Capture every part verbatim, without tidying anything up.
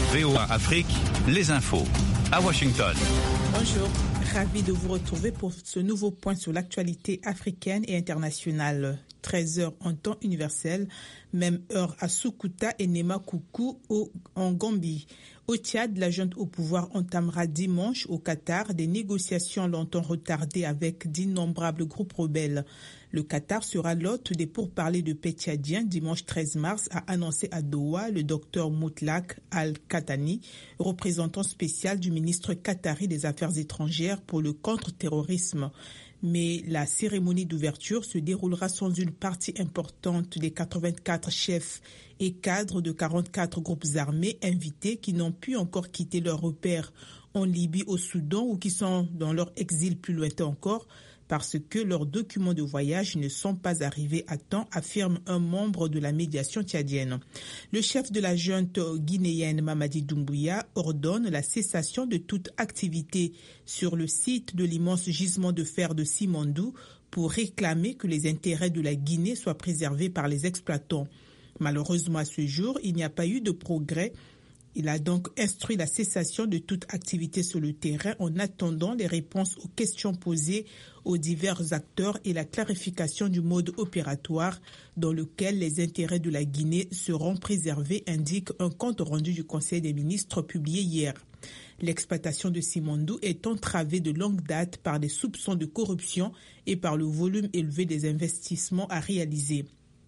V O A Afrique, les infos. À Washington. Bonjour, ravi de vous retrouver pour ce nouveau point sur l'actualité africaine et internationale. treize heures en temps universel, même heure à Sukuta et Nema-Koukou en Gambie. Au Tchad, la junte au pouvoir entamera dimanche au Qatar des négociations longtemps retardées avec d'innombrables groupes rebelles. Le Qatar sera l'hôte des pourparlers de paix tchadiens dimanche treize mars, a annoncé à Doha le docteur Moutlak Al-Katani, représentant spécial du ministre qatari des Affaires étrangères pour le contre-terrorisme. Mais la cérémonie d'ouverture se déroulera sans une partie importante des quatre-vingt-quatre chefs et cadres de quarante-quatre groupes armés invités qui n'ont pu encore quitter leur repère en Libye, au Soudan ou qui sont dans leur exil plus lointain encore parce que leurs documents de voyage ne sont pas arrivés à temps, affirme un membre de la médiation tchadienne. Le chef de la junte guinéenne Mamadi Doumbouya ordonne la cessation de toute activité sur le site de l'immense gisement de fer de Simandou pour réclamer que les intérêts de la Guinée soient préservés par les exploitants. Malheureusement, à ce jour, il n'y a pas eu de progrès. Il a donc instruit la cessation de toute activité sur le terrain en attendant les réponses aux questions posées aux divers acteurs et la clarification du mode opératoire dans lequel les intérêts de la Guinée seront préservés, indique un compte rendu du Conseil des ministres publié hier. L'exploitation de Simandou est entravée de longue date par des soupçons de corruption et par le volume élevé des investissements à réaliser.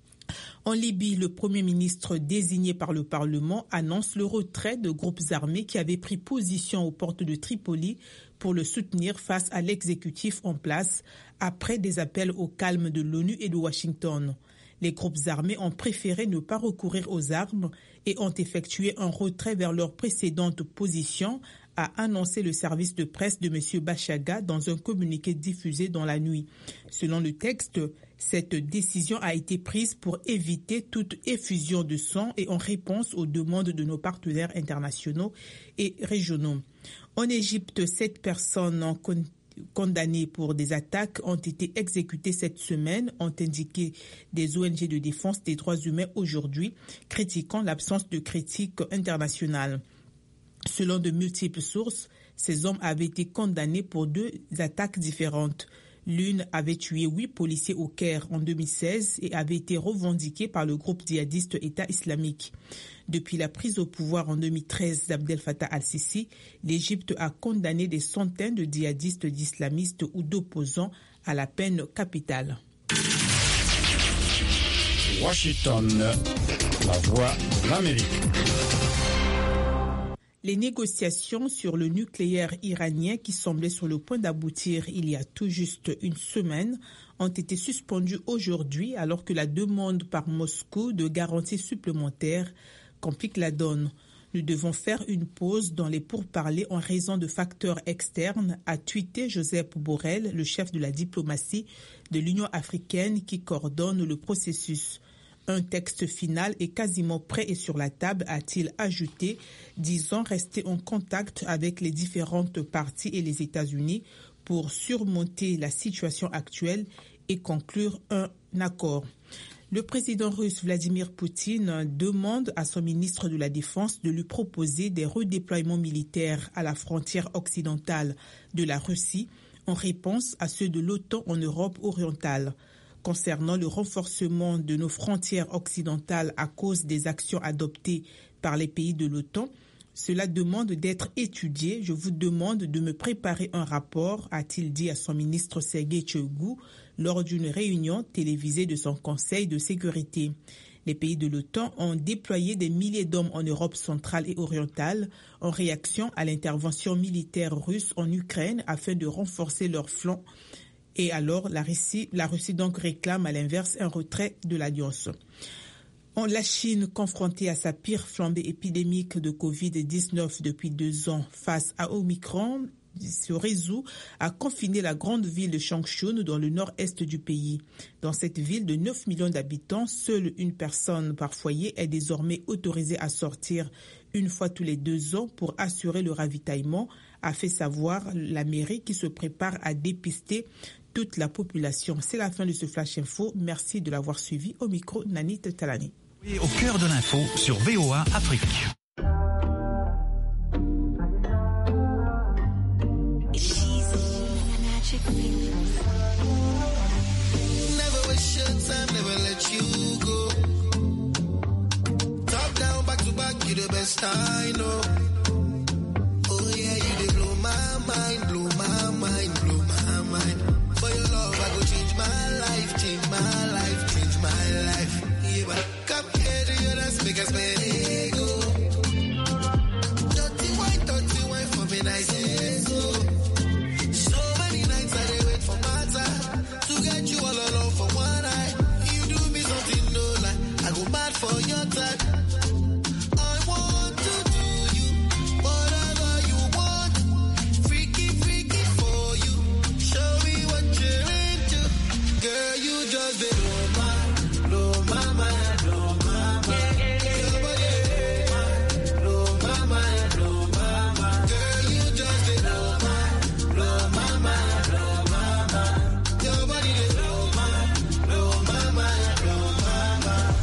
En Libye, le Premier ministre désigné par le Parlement annonce le retrait de groupes armés qui avaient pris position aux portes de Tripoli pour le soutenir face à l'exécutif en place après des appels au calme de l'ONU et de Washington. Les groupes armés ont préféré ne pas recourir aux armes et ont effectué un retrait vers leur précédente position, a annoncé le service de presse de M. Bachaga dans un communiqué diffusé dans la nuit. Selon le texte, cette décision a été prise pour éviter toute effusion de sang et en réponse aux demandes de nos partenaires internationaux et régionaux. En Égypte, sept personnes en condamnées pour des attaques ont été exécutées cette semaine, ont indiqué des O N G de défense des droits humains aujourd'hui, critiquant l'absence de critique internationale. Selon de multiples sources, ces hommes avaient été condamnés pour deux attaques différentes. L'une avait tué huit policiers au Caire en deux mille seize et avait été revendiquée par le groupe djihadiste État islamique. Depuis la prise au pouvoir en deux mille treize d'Abdel Fattah al-Sisi, l'Égypte a condamné des centaines de djihadistes, d'islamistes ou d'opposants à la peine capitale. Washington, la voix de l'Amérique. Les négociations sur le nucléaire iranien qui semblaient sur le point d'aboutir il y a tout juste une semaine ont été suspendues aujourd'hui alors que la demande par Moscou de garanties supplémentaires complique la donne. Nous devons faire une pause dans les pourparlers en raison de facteurs externes, a tweeté Joseph Borrell, le chef de la diplomatie de l'Union africaine qui coordonne le processus. Un texte final est quasiment prêt et sur la table, a-t-il ajouté, disant rester en contact avec les différentes parties et les États-Unis pour surmonter la situation actuelle et conclure un accord. Le président russe Vladimir Poutine demande à son ministre de la Défense de lui proposer des redéploiements militaires à la frontière occidentale de la Russie en réponse à ceux de l'OTAN en Europe orientale. Concernant le renforcement de nos frontières occidentales à cause des actions adoptées par les pays de l'OTAN, cela demande d'être étudié. Je vous demande de me préparer un rapport, a-t-il dit à son ministre Sergei Shoigu lors d'une réunion télévisée de son Conseil de sécurité. Les pays de l'OTAN ont déployé des milliers d'hommes en Europe centrale et orientale en réaction à l'intervention militaire russe en Ukraine afin de renforcer leur flanc. Et alors, la Russie, la Russie donc réclame à l'inverse un retrait de l'alliance. En la Chine, confrontée à sa pire flambée épidémique de covid dix-neuf depuis deux ans face à Omicron, se résout à confiner la grande ville de Changchun dans le nord-est du pays. Dans cette ville de neuf millions d'habitants, seule une personne par foyer est désormais autorisée à sortir une fois tous les deux ans pour assurer le ravitaillement, a fait savoir la mairie qui se prépare à dépister toute la population. C'est la fin de ce Flash Info. Merci de l'avoir suivi. Au micro, Nanit Talani. Au cœur de l'info sur V O A Afrique. must I know. Oh yeah, you dey blow my mind, blow my mind, blow my mind. For your love, I go change my life, change my life, change my life. Yeah, but come here to your dance, make us ego. Dirty wine, dirty wine for me, nice and so. So many nights I dey wait for my time to get you all alone for one night. You do me something no lie, I go mad for your time. I want to do you whatever you want, freaky, freaky for you. Show me what you're into, girl. You just dey blow my, blow my mind, blow my mind. Your body dey blow my mind, blow my mind. Girl, you just dey blow my, blow my mind, blow my mind. Your body dey blow my, blow my mind, blow my mind.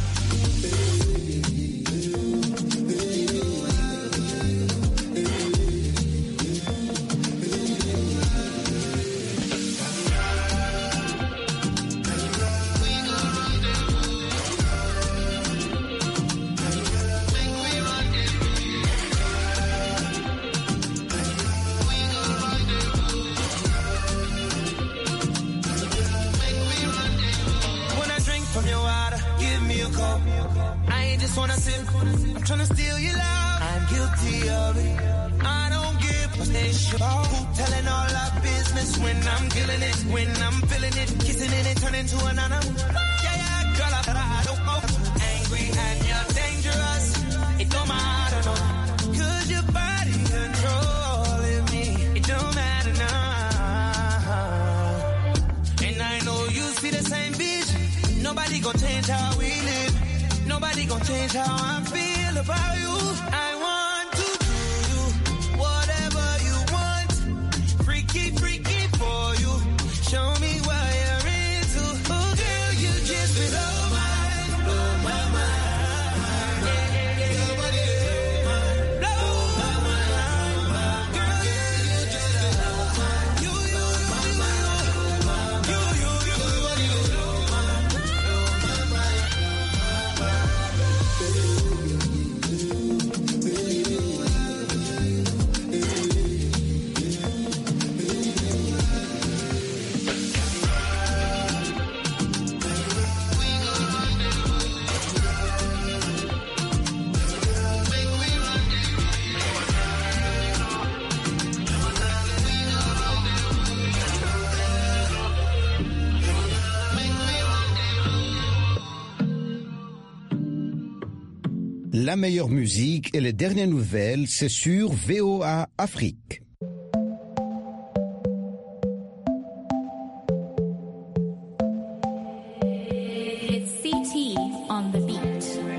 When I drink from your water, give me a cup. I ain't just wanna sip, I'm tryna steal your love. I'm guilty of it. I don't give a shit about who telling all our business when I'm killing it, when I'm feeling it, kissing it and turning to an animal. Yeah, yeah, girl, I, I don't know. Angry and you're dangerous. It don't matter, no. Cause your body controlling me. It don't matter now. And I know you see the same bitch. Nobody gon' change how we live. Nobody gon' change how I feel about you. I want to do you whatever you want. Freaky, freaky for you. Show me what you're into. Oh girl, you just blow my, blow my mind. Your body blow my mind. Girl, you just blow my, you, you, you, you, you, you, you, you, blow my, blow my mind. La meilleure musique et les dernières nouvelles, c'est sur V O A Afrique. It's C T on the beat.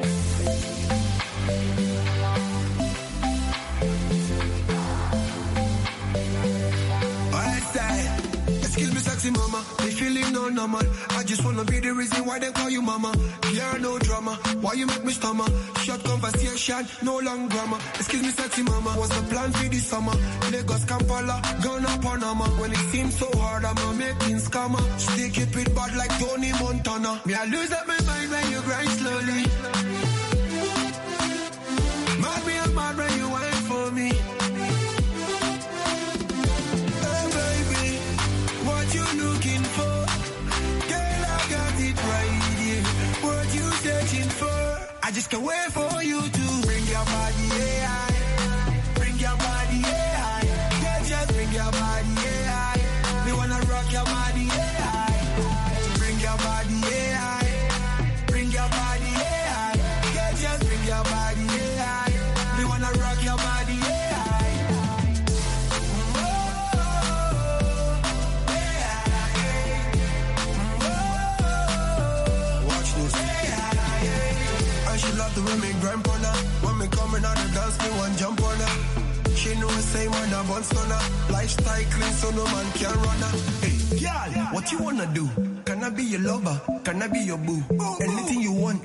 Alright, style. Excuse me, sexy mama. Me feeling no normal. I just wanna be the reason why they call you mama. Yeah, no drama. Why you make me stammer? Short conversation, no long grammar. Excuse me, sexy mama. What's the plan for this summer? Lagos, Kampala, Ghana, Panama. When it seems so hard, I'm a making scammer. Stick it with bad like Tony Montana. Me, I lose up my mind when you grind slowly. Mad me, I'm mad when you wait for me. Hey, baby, what you looking for? Girl, I got it right here. What you searching for? I just can't wait for you to bring your body, yeah. Bring your body, yeah. Yeah, just bring your body, yeah. We wanna rock your body, yeah. Bring your body, yeah. Bring your body, yeah. Yeah, just bring your body, yeah. We wanna rock your body, yeah. Oh, yeah. Oh, watch this. I should love the women grandpa. When me coming out the dance, me one jump on her. She know the same when I bun stunner. Lifestyle clean so no man can run her. Hey, girl, what you wanna do? Can I be your lover? Can I be your boo? Anything you want,